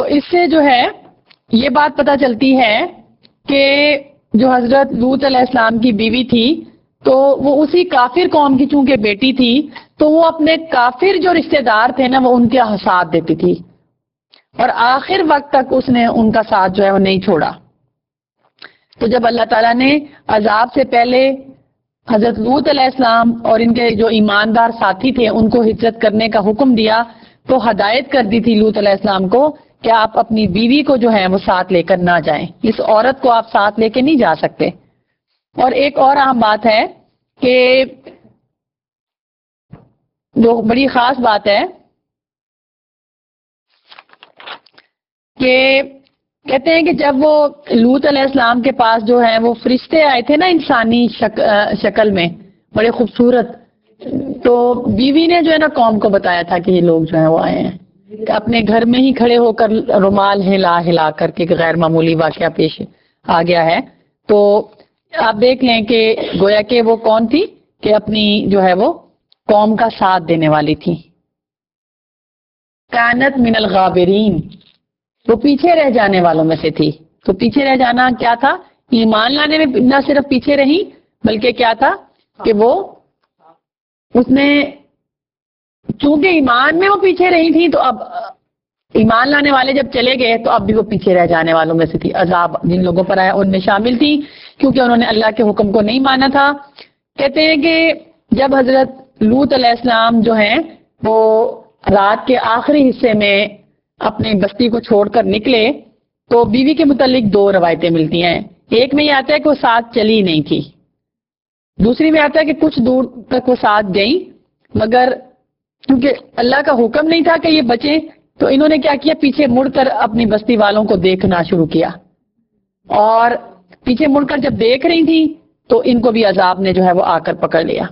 اس سے جو ہے یہ بات پتہ چلتی ہے کہ جو حضرت لوط علیہ السلام کی بیوی تھی تو وہ اسی کافر قوم کی چونکہ بیٹی تھی تو وہ اپنے کافر جو رشتہ دار تھے نا وہ ان کے ساتھ دیتی تھی، اور آخر وقت تک اس نے ان کا ساتھ جو ہے وہ نہیں چھوڑا۔ تو جب اللہ تعالیٰ نے عذاب سے پہلے حضرت لوط علیہ السلام اور ان کے جو ایماندار ساتھی تھے ان کو ہجرت کرنے کا حکم دیا تو ہدایت کر دی تھی لوط علیہ السلام کو کہ آپ اپنی بیوی کو جو ہے وہ ساتھ لے کر نہ جائیں، اس عورت کو آپ ساتھ لے کے نہیں جا سکتے۔ اور ایک اور اہم بات ہے کہ جو بڑی خاص بات ہے کہ کہتے ہیں کہ جب وہ لوط علیہ السلام کے پاس جو ہے وہ فرشتے آئے تھے نا انسانی شکل میں بڑے خوبصورت، تو بیوی نے جو ہے نا قوم کو بتایا تھا کہ یہ لوگ جو ہیں وہ آئے ہیں، اپنے گھر میں ہی کھڑے ہو کر رومال ہلا ہلا کر کے غیر معمولی واقعہ پیش آ گیا ہے۔ تو آپ دیکھ لیں کہ گویا کہ وہ کون تھی کہ اپنی جو ہے وہ قوم کا ساتھ دینے والی تھی۔ کانت من الغابرین، وہ پیچھے رہ جانے والوں میں سے تھی۔ تو پیچھے رہ جانا کیا تھا؟ ایمان لانے میں نہ صرف پیچھے رہی بلکہ کیا تھا کہ وہ اس نے چونکہ ایمان میں وہ پیچھے رہی تھی تو اب ایمان لانے والے جب چلے گئے تو اب بھی وہ پیچھے رہ جانے والوں میں سے تھی۔ عذاب جن لوگوں پر آیا ان میں شامل تھی کیونکہ انہوں نے اللہ کے حکم کو نہیں مانا تھا۔ کہتے ہیں کہ جب حضرت لوط علیہ السلام جو ہیں وہ رات کے آخری حصے میں اپنی بستی کو چھوڑ کر نکلے تو بیوی کے متعلق دو روایتیں ملتی ہیں۔ ایک میں یہ آتا ہے کہ وہ ساتھ چلی نہیں تھی، دوسری میں آتا ہے کہ کچھ دور تک وہ ساتھ گئی مگر کیونکہ اللہ کا حکم نہیں تھا کہ یہ بچیں تو انہوں نے کیا کیا، پیچھے مڑ کر اپنی بستی والوں کو دیکھنا شروع کیا، اور پیچھے مڑ کر جب دیکھ رہی تھی تو ان کو بھی عذاب نے جو ہے وہ آ کر پکڑ لیا۔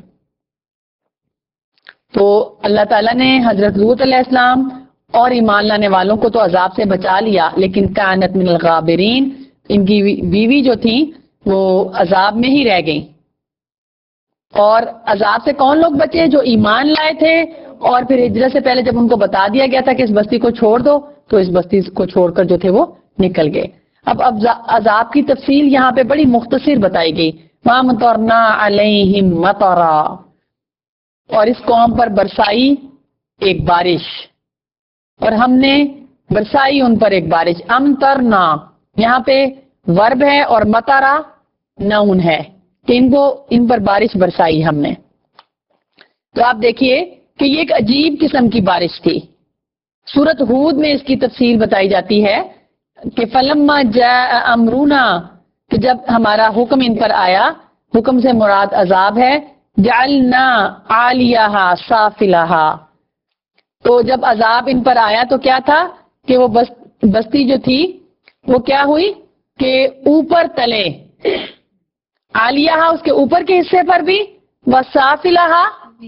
تو اللہ تعالیٰ نے حضرت لوط علیہ السلام اور ایمان لانے والوں کو تو عذاب سے بچا لیا، لیکن کانت من الغابرین، ان کی بیوی جو تھی وہ عذاب میں ہی رہ گئی۔ اور عذاب سے کون لوگ بچے؟ جو ایمان لائے تھے اور پھر ہجرت سے پہلے جب ان کو بتا دیا گیا تھا کہ اس بستی کو چھوڑ دو تو اس بستی کو چھوڑ کر جو تھے وہ نکل گئے۔ اب عذاب کی تفصیل یہاں پہ بڑی مختصر بتائی گئی، وَأَمْطَرْنَا عَلَيْهِمْ مَطَرًا، اور اس قوم پر برسائی ایک بارش، اور ہم نے برسائی ان پر ایک بارش۔ امطرنا یہاں پہ ورب ہے اور مطرا نون ہے کہ ان پر بارش برسائی ہم نے۔ تو آپ دیکھیے کہ یہ ایک عجیب قسم کی بارش تھی۔ سورۃ ہود میں اس کی تفصیل بتائی جاتی ہے کہ فلما جاء امرنا، کہ جب ہمارا حکم ان پر آیا، حکم سے مراد عذاب ہے، جعلنا عالیہا سافلہا، تو جب عذاب ان پر آیا تو کیا تھا کہ وہ بستی جو تھی وہ کیا ہوئی کہ اوپر تلے، عالیہا اس کے اوپر کے حصے پر بھی، وسافلہا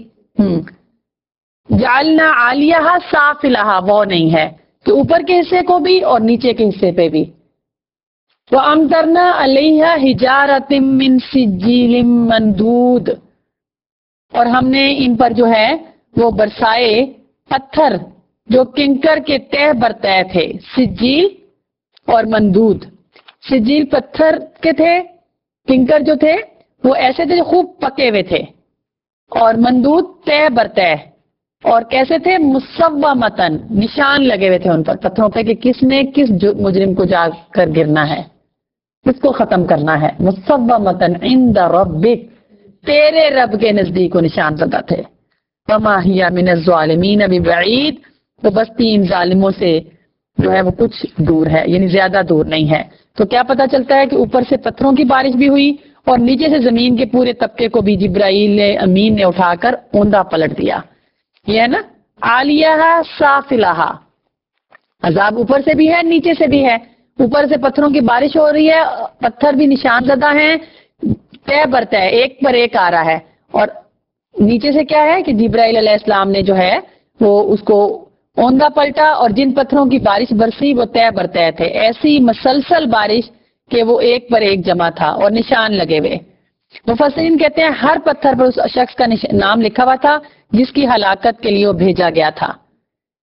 جعلنا عالیہا سافلہا، وہ نہیں ہے کہ اوپر کے حصے کو بھی اور نیچے کے حصے پہ بھی۔ وَأَمْطَرْنَا عَلَيْهَا حِجَارَةٍ مِّن سِجِّيلٍ مَّنْضُودٍ، اور ہم نے ان پر جو ہے وہ برسائے پتھر جو کنکر کے تہ برتہ تھے، سجیل اور مندود۔ سجیل پتھر کے تھے، کنکر جو تھے وہ ایسے تھے جو خوب پکے ہوئے تھے، اور مندود تہ برتہ، اور کیسے تھے؟ مسومتن، نشان لگے ہوئے تھے ان پر پتھروں پہ کہ کس نے کس مجرم کو جا کر گرنا ہے، کس کو ختم کرنا ہے۔ مسومتن عند ربک، تیرے رب کے نزدیک وہ نشان زدہ تھے۔ وما ہی من الظالمین ببعید، تو بستی ان ظالموں سے جو ہے وہ کچھ دور ہے، یعنی زیادہ دور نہیں ہے۔ تو کیا پتہ چلتا ہے کہ اوپر سے پتھروں کی بارش بھی ہوئی اور نیچے سے زمین کے پورے طبقے کو بھی جبرائیل امین نے اٹھا کر اوندا پلٹ دیا۔ یہ ہے نا عالیہا سافلہا، عذاب اوپر سے بھی ہے نیچے سے بھی ہے، اوپر سے پتھروں کی بارش ہو رہی ہے، پتھر بھی نشان زدہ ہیں، طے برتا ہے، ایک پر ایک آ رہا ہے، اور نیچے سے کیا ہے کہ جبرائیل علیہ السلام نے جو ہے وہ اس کو اوندا پلٹا، اور جن پتھروں کی بارش برسی وہ طے برتے تھے، ایسی مسلسل بارش کہ وہ ایک پر ایک جمع تھا اور نشان لگے ہوئے۔ مفسرین کہتے ہیں ہر پتھر پر اس شخص کا نام لکھا ہوا تھا جس کی ہلاکت کے لیے وہ بھیجا گیا تھا۔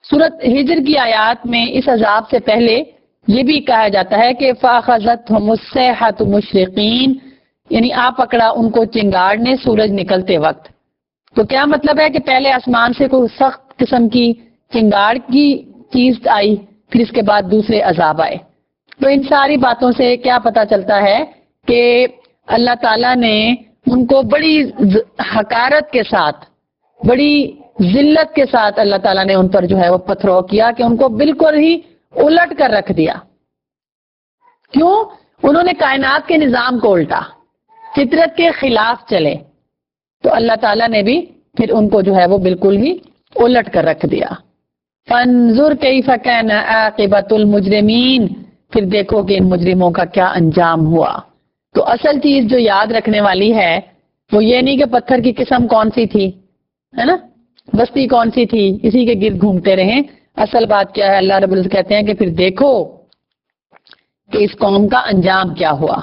سورت ہجر کی آیات میں اس عذاب سے پہلے یہ بھی کہا جاتا ہے کہ فَأَخَذَتْهُمُ الصَّيْحَةُ مُشْرِقِينَ، یعنی آ پکڑا ان کو چنگاڑ نے سورج نکلتے وقت۔ تو کیا مطلب ہے کہ پہلے آسمان سے کوئی سخت قسم کی چنگاڑ کی چیز آئی، پھر اس کے بعد دوسرے عذاب آئے۔ تو ان ساری باتوں سے کیا پتا چلتا ہے کہ اللہ تعالیٰ نے ان کو بڑی حقارت کے ساتھ، بڑی ذلت کے ساتھ اللہ تعالیٰ نے ان پر جو ہے وہ پتھرو کیا کہ ان کو بالکل ہی الٹ کر رکھ دیا۔ کیوں؟ انہوں نے کائنات کے نظام کو الٹا، فطرت کے خلاف چلے، تو اللہ تعالیٰ نے بھی پھر ان کو جو ہے وہ بالکل ہی الٹ کر رکھ دیا۔ فانظر کیف کان عاقبۃ المجرمین، پھر دیکھو کہ ان مجرموں کا کیا انجام ہوا۔ تو اصل چیز جو یاد رکھنے والی ہے وہ یہ نہیں کہ پتھر کی قسم کون سی تھی، ہے نا، بستی کون سی تھی، اسی کے گرد گھومتے رہیں۔ اصل بات کیا ہے؟ اللہ رب العزت کہتے ہیں کہ پھر دیکھو کہ اس قوم کا انجام کیا ہوا۔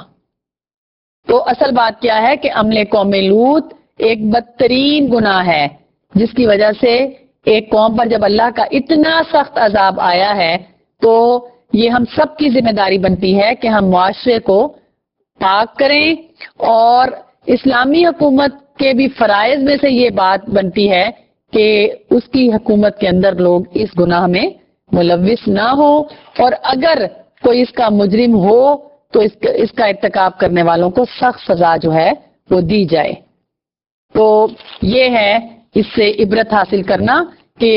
تو اصل بات کیا ہے کہ عمل قوم لوط ایک بدترین گناہ ہے، جس کی وجہ سے ایک قوم پر جب اللہ کا اتنا سخت عذاب آیا ہے تو یہ ہم سب کی ذمہ داری بنتی ہے کہ ہم معاشرے کو پاک کریں، اور اسلامی حکومت کے بھی فرائض میں سے یہ بات بنتی ہے کہ اس کی حکومت کے اندر لوگ اس گناہ میں ملوث نہ ہو، اور اگر کوئی اس کا مجرم ہو تو اس کا ارتکاب کرنے والوں کو سخت سزا جو ہے وہ دی جائے۔ تو یہ ہے اس سے عبرت حاصل کرنا کہ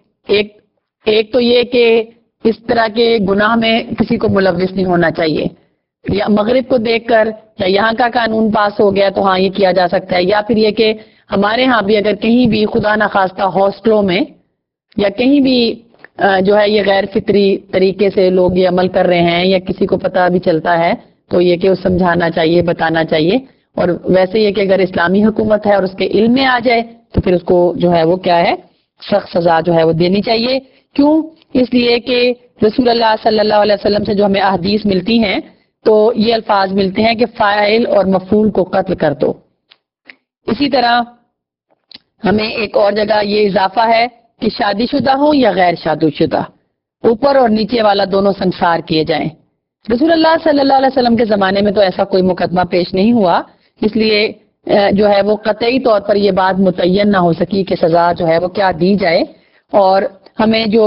ایک تو یہ کہ اس طرح کے گناہ میں کسی کو ملوث نہیں ہونا چاہیے، یا مغرب کو دیکھ کر یا یہاں کا قانون پاس ہو گیا تو ہاں یہ کیا جا سکتا ہے، یا پھر یہ کہ ہمارے ہاں بھی اگر کہیں بھی خدا نخواستہ ہاسٹلوں میں یا کہیں بھی جو ہے یہ غیر فطری طریقے سے لوگ یہ عمل کر رہے ہیں یا کسی کو پتہ بھی چلتا ہے تو یہ کہ سمجھانا چاہیے، بتانا چاہیے، اور ویسے یہ کہ اگر اسلامی حکومت ہے اور اس کے علم میں آ جائے تو پھر اس کو جو ہے وہ کیا ہے سخت سزا جو ہے وہ دینی چاہیے۔ کیوں؟ اس لیے کہ رسول اللہ صلی اللہ علیہ وسلم سے جو ہمیں احادیث ملتی ہیں تو یہ الفاظ ملتے ہیں کہ فاعل اور مفعول کو قتل کر دو۔ اسی طرح ہمیں ایک اور جگہ یہ اضافہ ہے کہ شادی شدہ ہوں یا غیر شادی شدہ، اوپر اور نیچے والا دونوں سنسار کیے جائیں۔ رسول اللہ صلی اللہ علیہ وسلم کے زمانے میں تو ایسا کوئی مقدمہ پیش نہیں ہوا، اس لیے جو ہے وہ قطعی طور پر یہ بات متعین نہ ہو سکی کہ سزا جو ہے وہ کیا دی جائے، اور ہمیں جو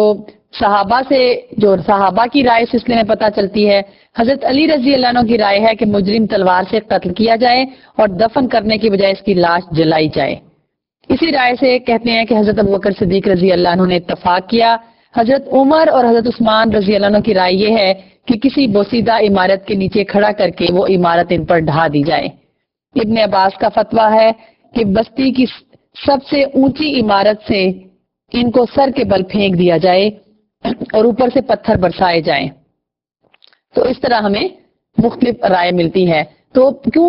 صحابہ کی رائے سلسلے میں پتہ چلتی ہے، حضرت علی رضی اللہ عنہ کی رائے ہے کہ مجرم تلوار سے قتل کیا جائے اور دفن کرنے کی بجائے اس کی لاش جلائی جائے۔ اسی رائے سے کہتے ہیں کہ حضرت ابوبکر صدیق رضی اللہ عنہ نے اتفاق کیا۔ حضرت عمر اور حضرت عثمان رضی اللہ عنہ کی رائے یہ ہے کہ کسی بوسیدہ عمارت کے نیچے کھڑا کر کے وہ عمارت ان پر ڈھا دی جائے۔ ابن عباس کا فتویٰ ہے کہ بستی کی سب سے اونچی عمارت سے ان کو سر کے بل پھینک دیا جائے اور اوپر سے پتھر برسائے جائیں۔ تو اس طرح ہمیں مختلف رائے ملتی ہے۔ تو کیوں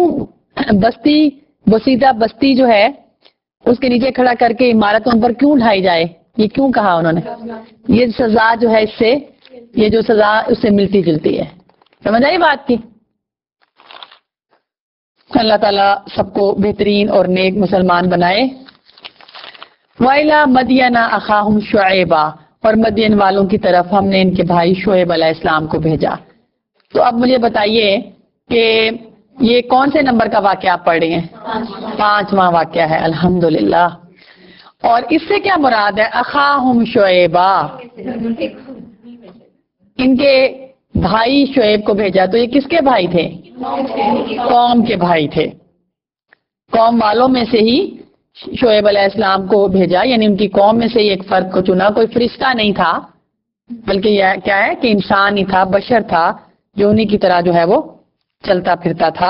بسیدہ بستی جو ہے اس کے نیچے کھڑا کر کے عمارت ان پر کیوں ڈھائی جائے، یہ کیوں کہا انہوں نے؟ یہ سزا جو ہے یہ جو سزا اس سے ملتی جلتی ہے۔ سمجھ آئی بات کی؟ اللہ تعالیٰ سب کو بہترین اور نیک مسلمان بنائے۔ وَإِلَى مَدْيَنَ أَخَاهُمْ شُعَيْبًا، اور مدین والوں کی طرف ہم نے ان کے بھائی شعیب علیہ السلام کو بھیجا۔ تو اب مجھے بتائیے کہ یہ کون سے نمبر کا واقعہ آپ پڑھ رہے ہیں؟ 5واں واقعہ ہے، الحمدللہ۔ اور اس سے کیا مراد ہے؟ اخاہم شعیبا، ان کے بھائی شعیب کو بھیجا۔ تو یہ کس کے بھائی تھے؟ قوم کے بھائی تھے، قوم والوں میں سے ہی شعیب علیہ السلام کو بھیجا، یعنی ان کی قوم میں سے ایک فرد کو چنا، کوئی فرشتہ نہیں تھا بلکہ یہ کیا ہے کہ انسان ہی تھا، بشر تھا جو انہی کی طرح جو ہے وہ چلتا پھرتا تھا۔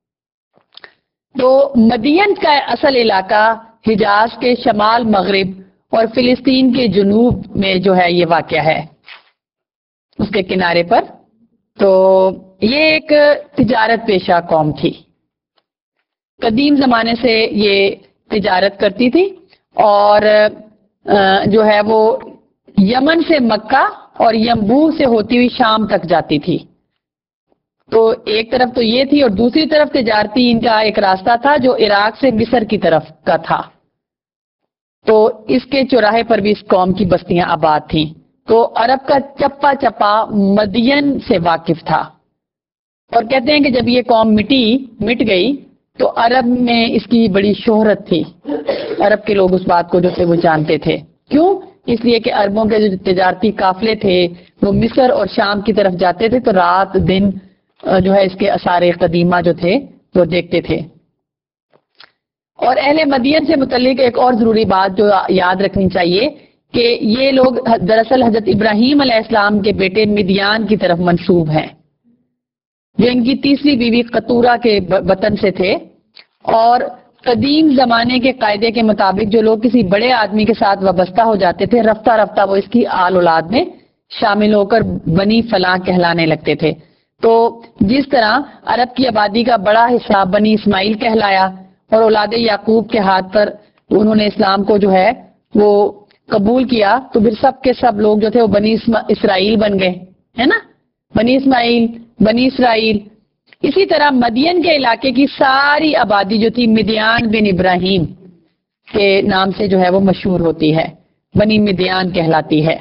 تو مدین کا اصل علاقہ حجاز کے شمال مغرب اور فلسطین کے جنوب میں جو ہے یہ واقع ہے، اس کے کنارے پر۔ تو یہ ایک تجارت پیشہ قوم تھی، قدیم زمانے سے یہ تجارت کرتی تھی، اور جو ہے وہ یمن سے مکہ اور ینبوع سے ہوتی ہوئی شام تک جاتی تھی۔ تو ایک طرف تو یہ تھی، اور دوسری طرف تجارتی ان کا ایک راستہ تھا جو عراق سے مصر کی طرف کا تھا۔ تو اس کے چوراہے پر بھی اس قوم کی بستیاں آباد تھیں. تو عرب کا چپا چپا مدین سے واقف تھا، اور کہتے ہیں کہ جب یہ قوم مٹ گئی تو عرب میں اس کی بڑی شہرت تھی. عرب کے لوگ اس بات کو جو تھے وہ جانتے تھے. کیوں؟ اس لیے کہ عربوں کے جو تجارتی قافلے تھے وہ مصر اور شام کی طرف جاتے تھے، تو رات دن جو ہے اس کے آثار قدیمہ جو تھے وہ دیکھتے تھے. اور اہل مدین سے متعلق ایک اور ضروری بات جو یاد رکھنی چاہیے کہ یہ لوگ دراصل حضرت ابراہیم علیہ السلام کے بیٹے مدیان کی طرف منسوب ہیں، جو ان کی تیسری بیوی قطورہ کے وطن سے تھے. اور قدیم زمانے کے قاعدے کے مطابق جو لوگ کسی بڑے آدمی کے ساتھ وابستہ ہو جاتے تھے، رفتہ رفتہ وہ اس کی آل اولاد میں شامل ہو کر بنی فلاں کہلانے لگتے تھے. تو جس طرح عرب کی آبادی کا بڑا حصہ بنی اسماعیل کہلایا، اور اولاد یعقوب کے ہاتھ پر انہوں نے اسلام کو جو ہے وہ قبول کیا، تو پھر سب کے سب لوگ جو تھے وہ بنی اسرائیل بن گئے، ہے نا، بنی اسماعیل، بنی اسرائیل. اسی طرح مدین کے علاقے کی ساری آبادی جو تھی مدیان بن ابراہیم کے نام سے جو ہے وہ مشہور ہوتی ہے، بنی مدیان کہلاتی ہے.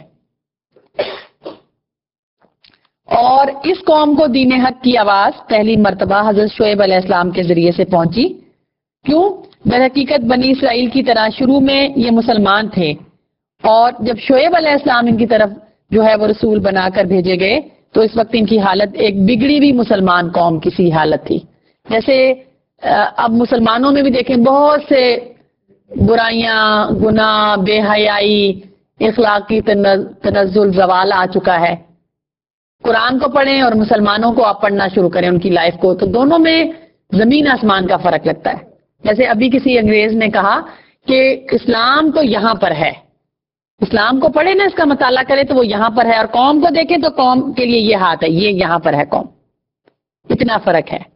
اور اس قوم کو دین حق کی آواز پہلی مرتبہ حضرت شعیب علیہ السلام کے ذریعے سے پہنچی. کیوں؟ در حقیقت بنی اسرائیل کی طرح شروع میں یہ مسلمان تھے، اور جب شعیب علیہ السلام ان کی طرف جو ہے وہ رسول بنا کر بھیجے گئے تو اس وقت ان کی حالت ایک بگڑی ہوئی مسلمان قوم کی سی حالت تھی. جیسے اب مسلمانوں میں بھی دیکھیں بہت سے برائیاں، گناہ، بے حیائی، اخلاقی تنزل، زوال آ چکا ہے. قرآن کو پڑھیں اور مسلمانوں کو آپ پڑھنا شروع کریں ان کی لائف کو، تو دونوں میں زمین آسمان کا فرق لگتا ہے. جیسے ابھی کسی انگریز نے کہا کہ اسلام تو یہاں پر ہے، اسلام کو پڑھے نا، اس کا مطالعہ کرے تو وہ یہاں پر ہے، اور قوم کو دیکھیں تو قوم کے لیے یہ ہاتھ ہے، یہ یہاں پر ہے قوم. اتنا فرق ہے.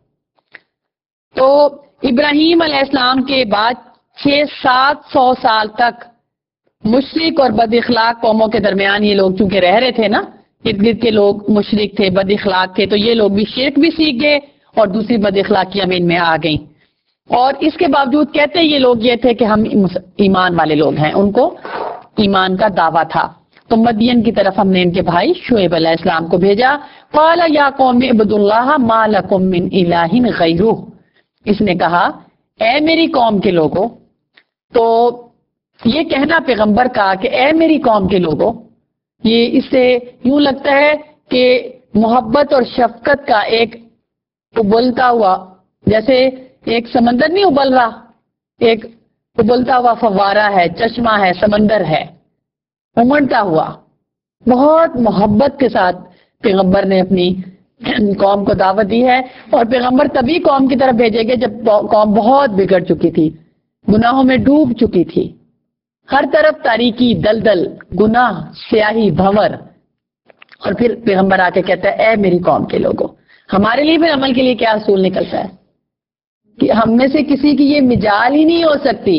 تو ابراہیم علیہ السلام کے بعد 600-700 سال تک مشرک اور بد اخلاق قوموں کے درمیان یہ لوگ چونکہ رہ رہے تھے نا، ارد گرد کے لوگ مشرک تھے، بد اخلاق تھے، تو یہ لوگ بھی شرک بھی سیکھ گئے اور دوسری بد اخلاقیاں بھی ان میں آ گئیں. اور اس کے باوجود کہتے یہ لوگ یہ تھے کہ ہم ایمان والے لوگ ہیں، ان کو ایمان کا دعویٰ تھا. تو مدین کی طرف ہم نے ان کے بھائی شعیب علیہ السلام کو بھیجا. قال یا قوم اعبدوا اللہ ما لکم من الہ غیرہ. اس نے کہا اے میری قوم کے لوگوں، تو یہ کہنا پیغمبر کا کہ اے میری قوم کے لوگوں، یہ اس سے یوں لگتا ہے کہ محبت اور شفقت کا ایک ابلتا ہوا، جیسے ایک سمندر نہیں ابل رہا، ایک ابلتا ہوا فوارہ ہے، چشمہ ہے، سمندر ہے امڑتا ہوا. بہت محبت کے ساتھ پیغمبر نے اپنی قوم کو دعوت دی ہے. اور پیغمبر تبھی قوم کی طرف بھیجے گئے جب قوم بہت بگڑ چکی تھی، گناہوں میں ڈوب چکی تھی، ہر طرف تاریکی، دلدل، گناہ، سیاہی، بھنور. اور پھر پیغمبر آ کے کہتا ہے اے میری قوم کے لوگوں. ہمارے لیے پھر عمل کے لیے کیا اصول نکلتا ہے کہ ہم میں سے کسی کی یہ مجال ہی نہیں ہو سکتی،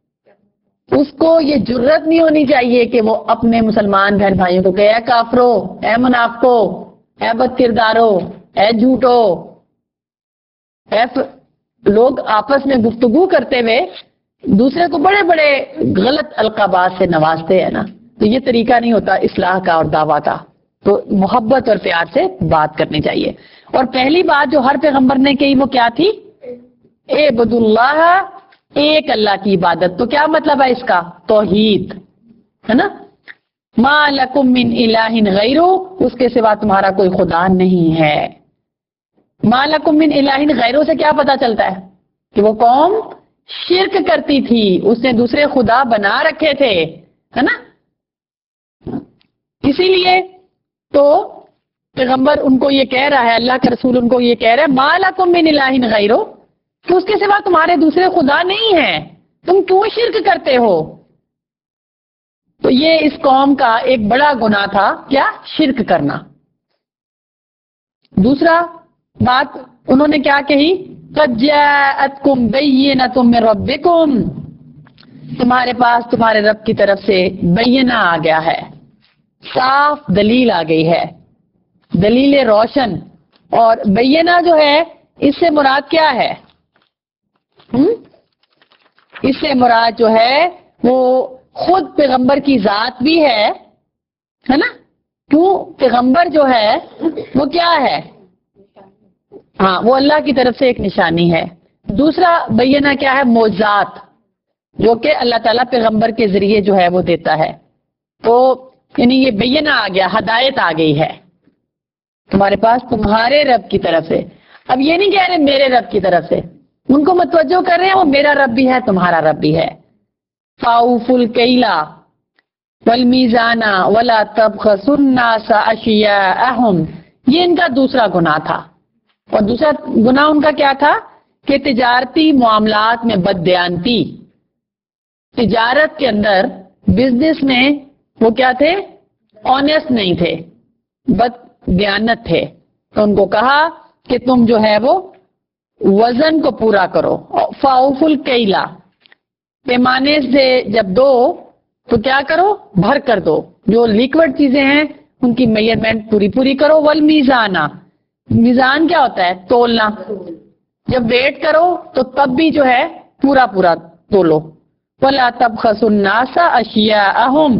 اس کو یہ جرت نہیں ہونی چاہیے کہ وہ اپنے مسلمان بہن بھائیوں کو کہ اے کافرو، اے منافقو، اے بد کردارو، اے جھوٹو. لوگ آپس میں گفتگو کرتے ہوئے دوسرے کو بڑے بڑے غلط القابات سے نوازتے ہیں نا، تو یہ طریقہ نہیں ہوتا اصلاح کا اور دعویٰ کا. تو محبت اور پیار سے بات کرنی چاہیے. اور پہلی بات جو ہر پیغمبر نے کہی وہ کیا تھی؟ اعبدوا اللہ، ایک اللہ کی عبادت. تو کیا مطلب ہے اس کا؟ توحید، ہے نا. ما لکم من الہ غیرہ، اس کے سوا تمہارا کوئی خدا نہیں ہے. ما لکم من الہ غیرہ سے کیا پتا چلتا ہے کہ وہ قوم شرک کرتی تھی، اس نے دوسرے خدا بنا رکھے تھے، ہے نا. اسی لیے تو پیغمبر ان کو یہ کہہ رہا ہے، اللہ کا رسول ان کو یہ کہہ رہا ہے ما لکم من الہ غیرہ، کہ اس کے سوا تمہارے دوسرے خدا نہیں ہیں، تم کیوں شرک کرتے ہو. تو یہ اس قوم کا ایک بڑا گناہ تھا، کیا؟ شرک کرنا. دوسرا بات انہوں نے کیا کہی؟ قد جاءتکم بینۃ من ربکم، تمہارے پاس تمہارے رب کی طرف سے بینہ آ گیا ہے، صاف دلیل آ گئی ہے، دلیل روشن. اور بینہ جو ہے اس سے مراد کیا ہے؟ اس سے مراد جو ہے وہ خود پیغمبر کی ذات بھی ہے نا. کیوں؟ پیغمبر جو ہے وہ کیا ہے؟ ہاں، وہ اللہ کی طرف سے ایک نشانی ہے. دوسرا بینہ کیا ہے؟ معجزات، جو کہ اللہ تعالیٰ پیغمبر کے ذریعے جو ہے وہ دیتا ہے. تو یعنی یہ بینہ آ گیا، ہدایت آ گئی ہے تمہارے پاس تمہارے رب کی طرف سے. اب یہ نہیں کہہ رہے میرے رب کی طرف سے، ان کو متوجہ کر رہے ہیں وہ میرا رب بھی ہے تمہارا رب بھی ہے. فاوفوا الکیل والمیزان ولا تبخسوا الناس اشیاءهم، یہ ان کا دوسرا گناہ تھا. اور دوسرا گناہ ان کا کیا تھا؟ کہ تجارتی معاملات میں بددیانتی. تجارت کے اندر، بزنس میں وہ کیا تھے؟ آنےسٹ نہیں تھے، بد دیانت تھے. تو ان کو کہا کہ تم جو ہے وہ وزن کو پورا کرو. فاوفوا الکیل، پیمانے سے جب دو تو کیا کرو؟ بھر کر دو. جو لیکوڈ چیزیں ہیں ان کی میجرمنٹ پوری کرو. والمیزان، میزان کیا ہوتا ہے؟ تولنا. جب ویٹ کرو تو تب بھی جو ہے پورا تولو. ولا تبخسوا الناس اشیاءهم،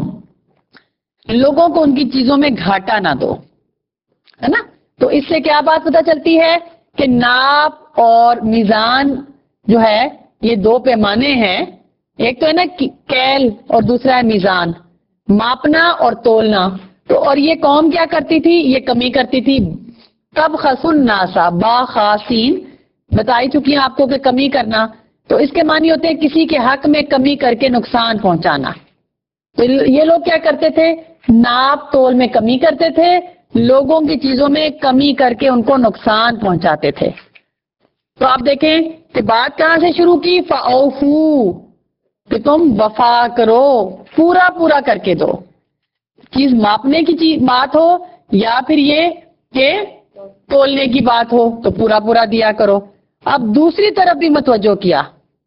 لوگوں کو ان کی چیزوں میں گھاٹا نہ دو، ہے نا. تو اس سے کیا بات پتہ چلتی ہے کہ ناپ اور میزان جو ہے یہ دو پیمانے ہیں. ایک تو ہے نا کیل اور دوسرا ہے میزان، ماپنا اور تولنا. تو اور یہ قوم کیا کرتی تھی؟ یہ کمی کرتی تھی. تبخسوا الناس، با خاسین بتائی چکی ہیں آپ کو کہ کمی کرنا، تو اس کے معنی ہوتے ہیں کسی کے حق میں کمی کر کے نقصان پہنچانا. تو یہ لوگ کیا کرتے تھے؟ ناپ تول میں کمی کرتے تھے، لوگوں کی چیزوں میں کمی کر کے ان کو نقصان پہنچاتے تھے. تو آپ دیکھیں کہ بات کہاں سے شروع کی؟ فاوفوا، کہ تم وفا کرو، پورا کر کے دو. چیز ماپنے کی چیز بات ہو یا پھر یہ کہ تولنے کی بات ہو تو پورا دیا کرو. اب دوسری طرف بھی متوجہ کیا.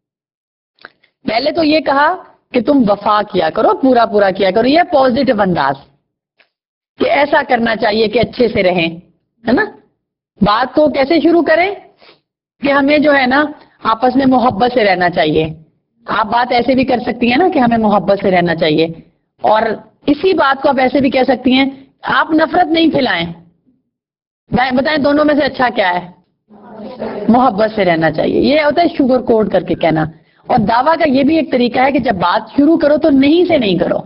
پہلے تو یہ کہا کہ تم وفا کیا کرو، پورا کیا کرو. یہ پازیٹو انداز کہ ایسا کرنا چاہیے کہ اچھے سے رہیں، ہے نا. بات کو کیسے شروع کریں کہ ہمیں جو ہے نا آپس میں محبت سے رہنا چاہیے. آپ بات ایسے بھی کر سکتی ہیں نا کہ ہمیں محبت سے رہنا چاہیے. اور اسی بات کو آپ ایسے بھی کہہ سکتی ہیں آپ نفرت نہیں پھیلائیں. بتائیں دونوں میں سے اچھا کیا ہے؟ محبت سے رہنا چاہیے. یہ ہوتا ہے شوگر کوٹ کر کے کہنا. اور دعویٰ کا یہ بھی ایک طریقہ ہے کہ جب بات شروع کرو تو نہیں سے نہیں کرو.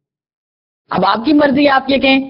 اب آپ کی مرضی، آپ یہ کہیں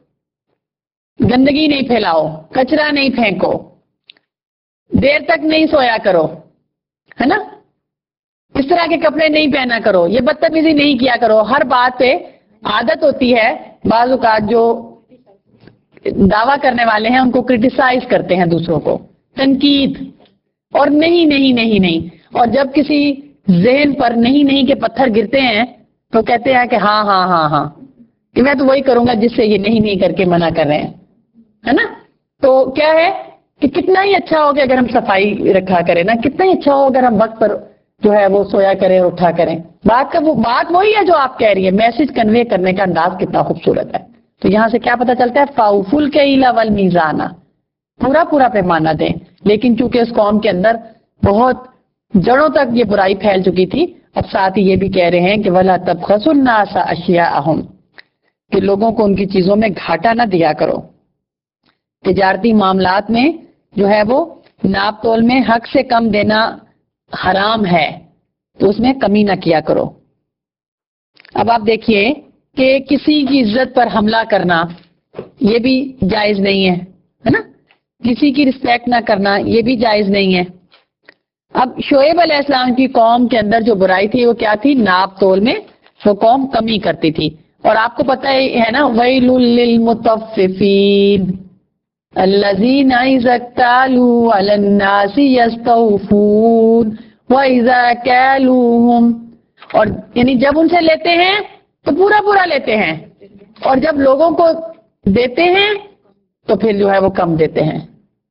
گندگی نہیں پھیلاؤ، کچرا نہیں پھینکو، دیر تک نہیں سویا کرو، ہے نا، اس طرح کے کپڑے نہیں پہنا کرو، یہ بدتمیزی نہیں کیا کرو. ہر بات پہ عادت ہوتی ہے بعض اوقات جو دعویٰ کرنے والے ہیں ان کو کرٹیسائز کرتے ہیں، دوسروں کو تنقید، اور نہیں. اور جب کسی ذہن پر نہیں کے پتھر گرتے ہیں تو کہتے ہیں کہ ہاں کہ میں تو وہی کروں گا جس سے یہ نہیں کر کے منع کر رہے ہیں، ہے نا. تو کیا ہے کہ کتنا ہی اچھا ہو کہ اگر ہم صفائی رکھا کریں نا، کتنا ہی اچھا ہو اگر ہم وقت پر جو ہے وہ سویا کریں اور اٹھا کریں. بات وہی ہے جو آپ کہہ رہی ہے. میسج کنوے کرنے کا انداز کتنا خوبصورت ہے. تو یہاں سے کیا پتا چلتا ہے؟ فاوفوا الکیل والمیزان، پورا پیمانہ دیں. لیکن چونکہ اس قوم کے اندر بہت جڑوں تک یہ برائی پھیل چکی تھی، اب ساتھ ہی یہ بھی کہہ رہے ہیں کہ ولا تبخسوا الناس اشیاءهم، کہ لوگوں کو ان کی چیزوں میں گھاٹا نہ دیا کرو. تجارتی معاملات میں جو ہے وہ ناپ تول میں حق سے کم دینا حرام ہے، تو اس میں کمی نہ کیا کرو. اب آپ دیکھیے کہ کسی کی عزت پر حملہ کرنا یہ بھی جائز نہیں ہے نا. کسی کی رسپیکٹ نہ کرنا یہ بھی جائز نہیں ہے. اب شعیب علیہ السلام کی قوم کے اندر جو برائی تھی وہ کیا تھی؟ ناپ تول میں وہ قوم کمی کرتی تھی. اور آپ کو پتہ ہے نا، ویل للمطففین الذین اذا اکتالوا علی الناس یستوفون واذا کالوہم، اور یعنی جب ان سے لیتے ہیں تو پورا لیتے ہیں، اور جب لوگوں کو دیتے ہیں تو پھر جو ہے وہ کم دیتے ہیں.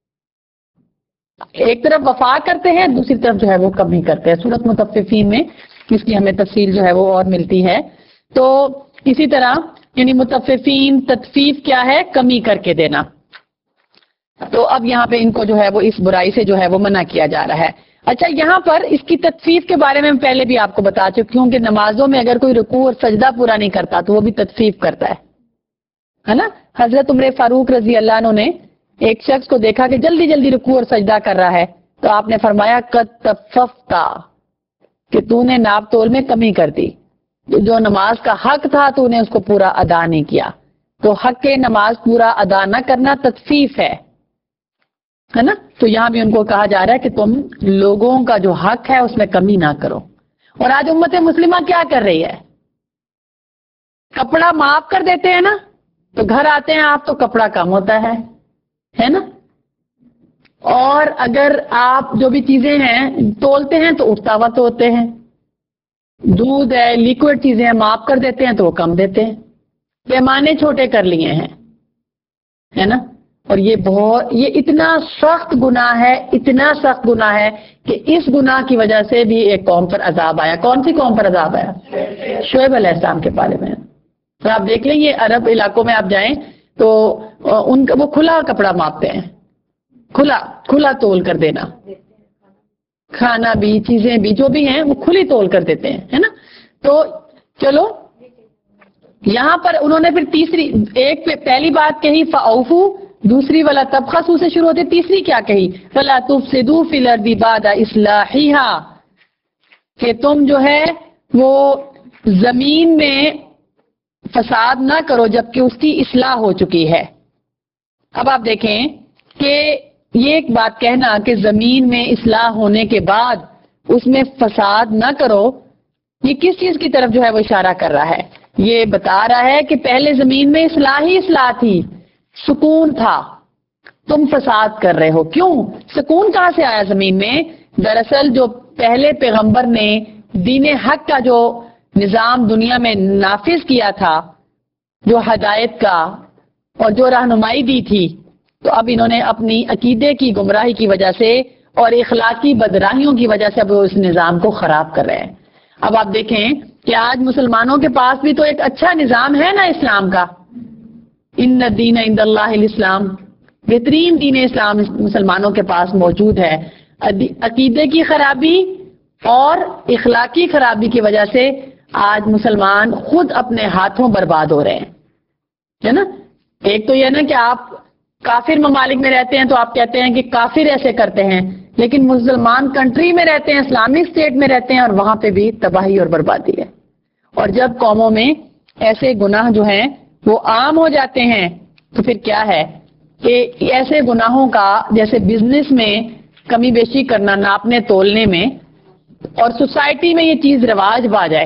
ایک طرف وفا کرتے ہیں، دوسری طرف جو ہے وہ کم ہی کرتے ہیں. سورۃ مطففین میں اس کی ہمیں تفصیل جو ہے وہ اور ملتی ہے. تو اسی طرح یعنی مطففین، تطفیف کیا ہے؟ کمی کر کے دینا. تو اب یہاں پہ ان کو جو ہے وہ اس برائی سے جو ہے وہ منع کیا جا رہا ہے. اچھا یہاں پر اس کی تطفیف کے بارے میں پہلے بھی آپ کو بتا چکی ہوں کہ نمازوں میں اگر کوئی رکوع اور سجدہ پورا نہیں کرتا تو وہ بھی تطفیف کرتا ہے نا. حضرت عمر فاروق رضی اللہ عنہ نے ایک شخص کو دیکھا کہ جلدی جلدی رکوع اور سجدہ کر رہا ہے تو آپ نے فرمایا قد تففتا کہ تو نے ناپ تول میں کمی کر دی، جو نماز کا حق تھا تو نے اس کو پورا ادا نہیں کیا. تو حق نماز پورا ادا نہ کرنا تطفیف ہے نا. تو یہاں بھی ان کو کہا جا رہا ہے کہ تم لوگوں کا جو حق ہے اس میں کمی نہ کرو. اور آج امت مسلمہ کیا کر رہی ہے؟ کپڑا معاف کر دیتے ہیں نا، تو گھر آتے ہیں آپ تو کپڑا کم ہوتا ہے نا. اور اگر آپ جو بھی چیزیں ہیں تولتے ہیں تو اٹھتا ہوا توڑتے ہیں. دودھ ہے، لیکوڈ چیزیں ہیں، معاف کر دیتے ہیں تو وہ کم دیتے ہیں. پیمانے چھوٹے کر لیے ہیں ہے نا. اور یہ اتنا سخت گناہ ہے، اتنا سخت گناہ ہے کہ اس گناہ کی وجہ سے بھی ایک قوم پر عذاب آیا. کون سی قوم پر عذاب آیا؟ شعیب علیہ السلام کے بارے میں. تو آپ دیکھ لیں یہ عرب علاقوں میں آپ جائیں تو ان کا وہ کھلا کپڑا ماپتے ہیں، کھلا تول کر دینا، کھانا بھی چیزیں بھی جو بھی ہیں وہ کھلی تول کر دیتے ہیں ہے نا. تو چلو یہاں پر انہوں نے پھر تیسری ایک پہلی بات کہی فاوفو، دوسری والا تبخسو سے شروع ہوتی، تیسری کیا کہی فلا تفسدوا فی الارض بعد اصلاحها کہ تم جو ہے وہ زمین میں فساد نہ کرو جبکہ اس کی اصلاح ہو چکی ہے. اب آپ دیکھیں کہ یہ ایک بات کہنا کہ زمین میں اصلاح ہونے کے بعد اس میں فساد نہ کرو، یہ کس چیز کی طرف جو ہے وہ اشارہ کر رہا ہے؟ یہ بتا رہا ہے کہ پہلے زمین میں اصلاح ہی اصلاح تھی، سکون تھا، تم فساد کر رہے ہو. کیوں سکون کہاں سے آیا زمین میں؟ دراصل جو پہلے پیغمبر نے دین حق کا جو نظام دنیا میں نافذ کیا تھا، جو ہدایت کا اور جو رہنمائی دی تھی، تو اب انہوں نے اپنی عقیدے کی گمراہی کی وجہ سے اور اخلاقی بدراہیوں کی وجہ سے اب وہ اس نظام کو خراب کر رہے ہیں. اب آپ دیکھیں کہ آج مسلمانوں کے پاس بھی تو ایک اچھا نظام ہے نا اسلام کا. ان الدین عند اللہ الاسلام، بہترین دین اسلام مسلمانوں کے پاس موجود ہے. عقیدے کی خرابی اور اخلاقی خرابی کی وجہ سے آج مسلمان خود اپنے ہاتھوں برباد ہو رہے ہیں ہے نا. ایک تو یہ نا کہ آپ کافر ممالک میں رہتے ہیں تو آپ کہتے ہیں کہ کافر ایسے کرتے ہیں، لیکن مسلمان کنٹری میں رہتے ہیں، اسلامک اسٹیٹ میں رہتے ہیں اور وہاں پہ بھی تباہی اور بربادی ہے. اور جب قوموں میں ایسے گناہ جو ہیں وہ عام ہو جاتے ہیں تو پھر کیا ہے کہ ایسے گناہوں کا جیسے بزنس میں کمی بیشی کرنا، ناپنے تولنے میں، اور سوسائٹی میں یہ چیز رواج پا جائے.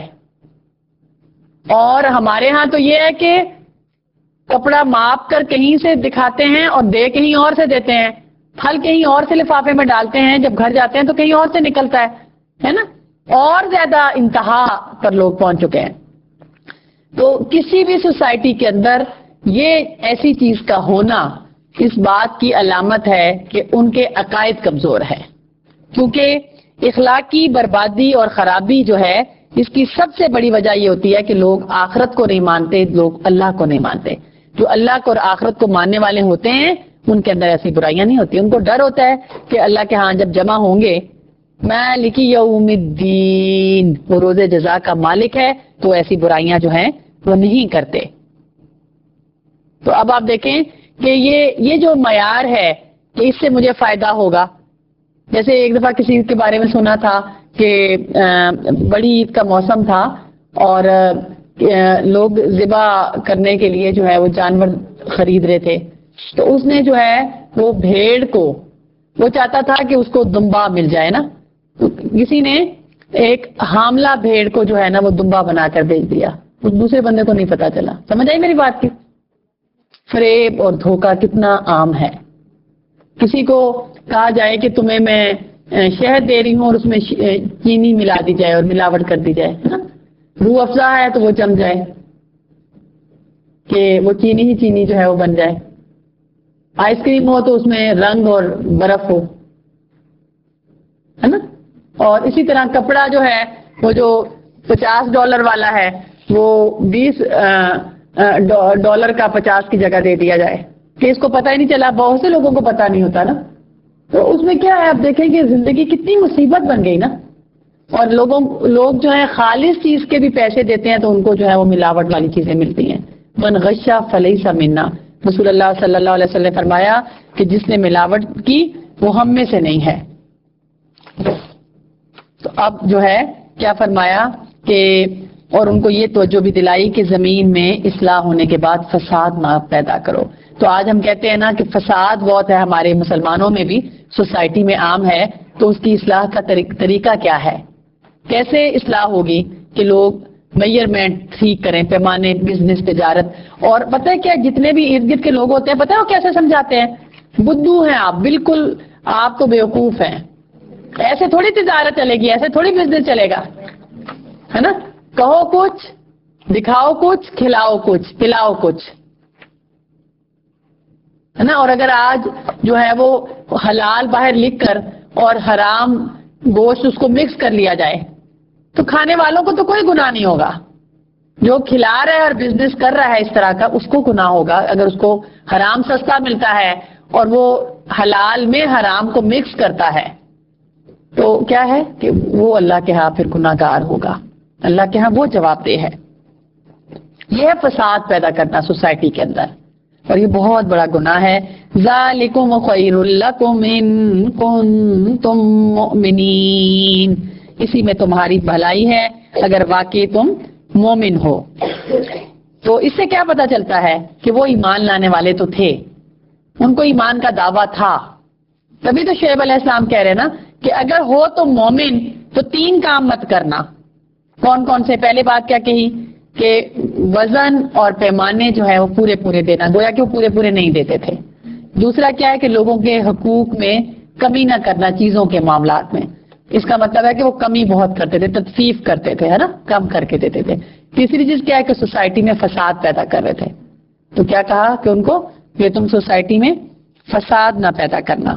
اور ہمارے ہاں تو یہ ہے کہ کپڑا ماپ کر کہیں سے دکھاتے ہیں اور دے کہیں اور سے دیتے ہیں، پھل کہیں اور سے لفافے میں ڈالتے ہیں، جب گھر جاتے ہیں تو کہیں اور سے نکلتا ہے نا. اور زیادہ انتہا پر لوگ پہنچ چکے ہیں. تو کسی بھی سوسائٹی کے اندر یہ ایسی چیز کا ہونا اس بات کی علامت ہے کہ ان کے عقائد کمزور ہے. کیونکہ اخلاقی بربادی اور خرابی جو ہے اس کی سب سے بڑی وجہ یہ ہوتی ہے کہ لوگ آخرت کو نہیں مانتے، لوگ اللہ کو نہیں مانتے. جو اللہ کو اور آخرت کو ماننے والے ہوتے ہیں ان کے اندر ایسی برائیاں نہیں ہوتی. ان کو ڈر ہوتا ہے کہ اللہ کے ہاں جب جمع ہوں گے، مالک یوم الدین، وہ روز جزا کا مالک ہے، تو ایسی برائیاں جو ہیں وہ نہیں کرتے. تو اب آپ دیکھیں کہ یہ جو معیار ہے کہ اس سے مجھے فائدہ ہوگا. جیسے ایک دفعہ کسی کے بارے میں سنا تھا کہ بڑی عید کا موسم تھا اور لوگ ذبح کرنے کے لیے جو ہے وہ جانور خرید رہے تھے. تو اس نے جو ہے وہ بھیڑ کو، وہ چاہتا تھا کہ اس کو دمبا مل جائے نا، تو کسی نے ایک حاملہ بھیڑ کو جو ہے نا وہ دمبا بنا کر بیچ دیا. اس دوسرے بندے کو نہیں پتا چلا. سمجھ آئی میری بات کی؟ فریب اور دھوکہ کتنا عام ہے. کسی کو کہا جائے کہ تمہیں میں شہد دے رہی ہوں اور اس میں چینی ملا دی جائے اور ملاوٹ کر دی جائے نا، روح افزا ہے تو وہ جم جائے کہ وہ چینی ہی چینی جو ہے وہ بن جائے. آئس کریم ہو تو اس میں رنگ اور برف ہو ہے نا. اور اسی طرح کپڑا جو ہے وہ جو $50 والا ہے وہ $20 کا 50 کی جگہ دے دیا جائے کہ اس کو پتہ ہی نہیں چلا. بہت سے لوگوں کو پتہ نہیں ہوتا نا. تو اس میں کیا ہے، آپ دیکھیں کہ زندگی کتنی مصیبت بن گئی نا، اور لوگ جو ہے خالص چیز کے بھی پیسے دیتے ہیں تو ان کو جو ہے وہ ملاوٹ والی چیزیں ملتی ہیں. من غشا فلیس منا، رسول اللہ صلی اللہ علیہ وسلم نے فرمایا کہ جس نے ملاوٹ کی وہ ہم میں سے نہیں ہے. تو اب جو ہے کیا فرمایا کہ اور ان کو یہ توجہ بھی دلائی کہ زمین میں اصلاح ہونے کے بعد فساد نہ پیدا کرو. تو آج ہم کہتے ہیں نا کہ فساد بہت ہے ہمارے مسلمانوں میں بھی، سوسائٹی میں عام ہے، تو اس کی اصلاح کا طریقہ کیا ہے، کیسے اصلاح ہوگی کہ لوگ میئرمنٹ ٹھیک کریں، پیمانے، بزنس، تجارت. اور پتہ ہے کیا، جتنے بھی ارد گرد کے لوگ ہوتے ہیں پتہ ہے وہ کیسے سمجھاتے ہیں، بدھو ہیں آپ، بالکل آپ تو بیوقوف ہیں، ایسے تھوڑی تجارت چلے گی، ایسے تھوڑی بزنس چلے گا، ہے نا، کہو کچھ دکھاؤ کچھ، کھلاؤ کچھ، پلاؤ کچھ، ہے نا. اور اگر آج جو ہے وہ حلال باہر لکھ کر اور حرام گوشت اس کو مکس کر لیا جائے تو کھانے والوں کو تو کوئی گناہ نہیں ہوگا، جو کھلا رہا ہے اور بزنس کر رہا ہے اس طرح کا اس کو گناہ ہوگا اگر اس کو حرام سستا ملتا ہے اور وہ حلال میں حرام کو مکس کرتا ہے. تو کیا ہے کہ وہ اللہ کے ہاں پھر گناہ گار ہوگا، اللہ کے ہاں وہ جواب دہ ہے. یہ ہے فساد پیدا کرنا سوسائٹی کے اندر، اور یہ بہت بڑا گناہ ہے. ذالکم خیر لکم ان کنتم مؤمنین، اسی میں تمہاری بھلائی ہے اگر واقعی تم مومن ہو. تو اس سے کیا پتا چلتا ہے کہ وہ ایمان لانے والے تو تھے، ان کو ایمان کا دعویٰ تھا. تبھی تو شعیب علیہ السلام کہہ رہے نا کہ اگر ہو تو مومن تو 3 کام مت کرنا. کون کون سے؟ پہلے بات کیا کہی کہ وزن اور پیمانے جو ہے وہ پورے دینا، گویا کہ وہ پورے نہیں دیتے تھے. دوسرا کیا ہے کہ لوگوں کے حقوق میں کمی نہ کرنا، چیزوں کے معاملات میں، اس کا مطلب ہے کہ وہ کمی بہت کرتے تھے، تطفیف کرتے تھے، ہے نا، کم کر کے دیتے تھے. تیسری چیز کیا ہے کہ سوسائٹی میں فساد پیدا کر رہے تھے. تو کیا کہا کہ ان کو کہ تم سوسائٹی میں فساد نہ پیدا کرنا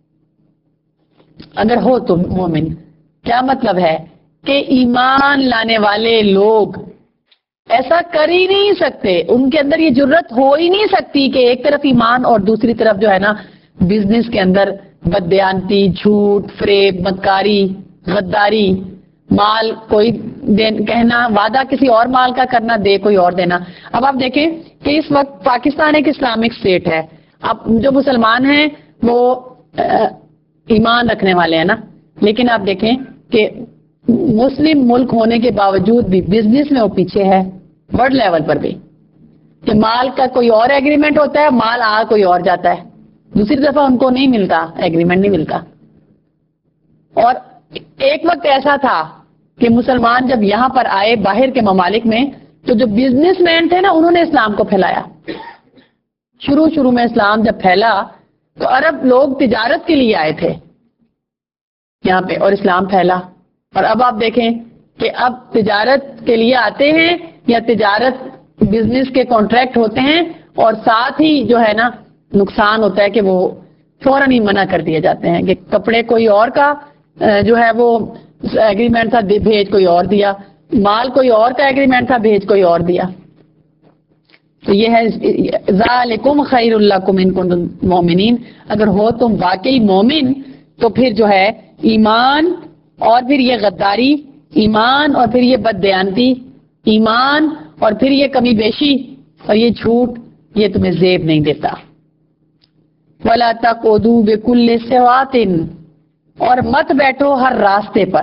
اگر ہو تم مومن. کیا مطلب ہے کہ ایمان لانے والے لوگ ایسا کر ہی نہیں سکتے، ان کے اندر یہ جرت ہو ہی نہیں سکتی کہ ایک طرف ایمان اور دوسری طرف جو ہے نا بزنس کے اندر بددیانتی، جھوٹ، فریب، مکاری، غداری، مال کوئی کہنا، وعدہ کسی اور مال کا کرنا، دے کوئی اور دینا. اب آپ دیکھیں کہ اس وقت پاکستان ایک اسلامک اسٹیٹ ہے. اب جو مسلمان ہیں وہ ایمان رکھنے والے ہیں نا، لیکن آپ دیکھیں کہ مسلم ملک ہونے کے باوجود بھی بزنس میں وہ پیچھے ہے، ورلڈ لیول پر بھی، کہ مال کا کوئی اور ایگریمنٹ ہوتا ہے، مال کوئی اور جاتا ہے، دوسری دفعہ ان کو نہیں ملتا، ایگریمنٹ نہیں ملتا. اور ایک وقت ایسا تھا کہ مسلمان جب یہاں پر آئے باہر کے ممالک میں تو جو بزنس مین تھے نا انہوں نے اسلام کو پھیلایا. شروع میں اسلام جب پھیلا تو عرب لوگ تجارت کے لیے آئے تھے یہاں پہ اور اسلام پھیلا. اور اب آپ دیکھیں کہ اب تجارت کے لیے آتے ہیں یا تجارت بزنس کے کانٹریکٹ ہوتے ہیں اور ساتھ ہی جو ہے نا نقصان ہوتا ہے کہ وہ فوراً ہی منع کر دیے جاتے ہیں کہ کپڑے کوئی اور کا جو ہے وہ ایگریمنٹ تھا، بھیج کوئی اور دیا، مال کوئی اور کا ایگریمنٹ تھا، بھیج کوئی اور دیا. تو یہ ہے ذالکم خیر لکم ان کنتم مؤمنین، اگر ہو تم واقعی مومن تو پھر جو ہے ایمان اور پھر یہ غداری، ایمان اور پھر یہ بددیانتی، ایمان اور پھر یہ کمی بیشی اور یہ جھوٹ، یہ تمہیں زیب نہیں دیتا. وَلَا تَقْعُدُوا بِكُلِّ صِرَاطٍ، اور مت بیٹھو ہر راستے پر.